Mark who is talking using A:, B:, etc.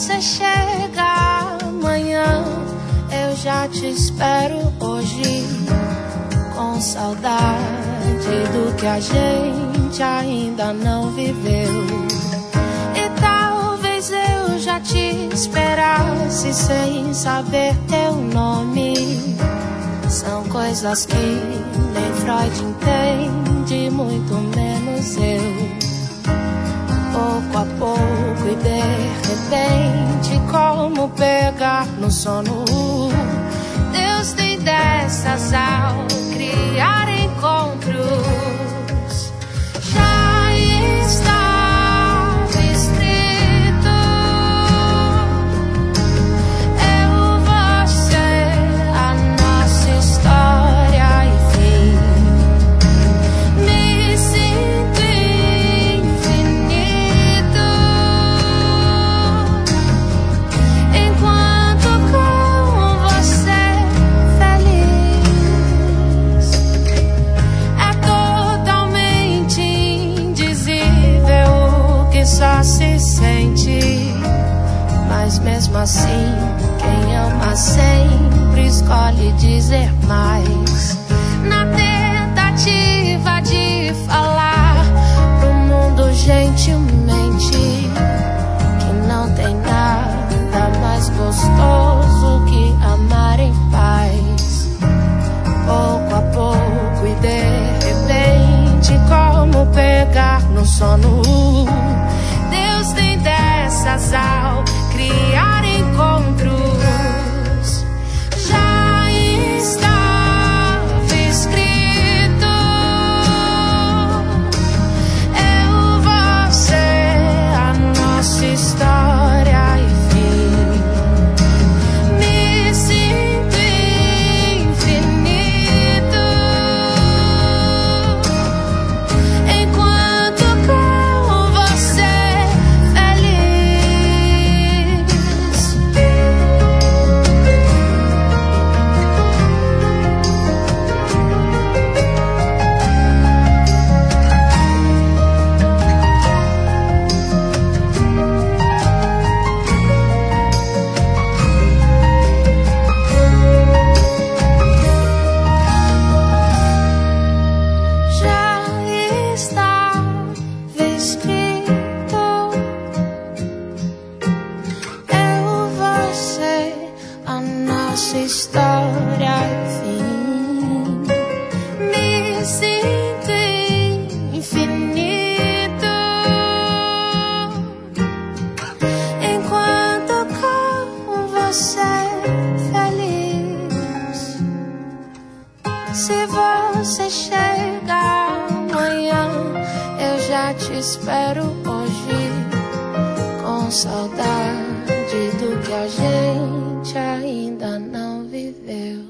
A: você chega amanhã, eu já te espero hoje, com saudade do que a gente ainda não viveu. E talvez eu já te esperasse sem saber teu nome. São coisas que nem Freud entende, muito menos eu. Pouco a pouco e de repente, como pegar no sono. Deus tem dessas ao criar encontros. Já estava escrito, eu, você, a nossa história e fim. Me sinto infinito enquanto com você feliz. É totalmente indizível o que só se sente, mas mesmo assim quem ama sempre escolhe dizer mais, na tentativa de falar pro mundo gentilmente que não tem nada mais gostoso que amar em paz. Pouco a pouco e de repente, como pegar no sono. Deus tem dessas ao criar encontros. Já estava escrito, eu, você, a nossa história e fim. Me sinto infinito enquanto com você feliz. Já estava escrito, eu, você, a nossa história e fim. Me sinto infinito enquanto com você feliz. Se você chega amanhã, eu já te espero hoje, com saudade do que a gente ainda não viveu.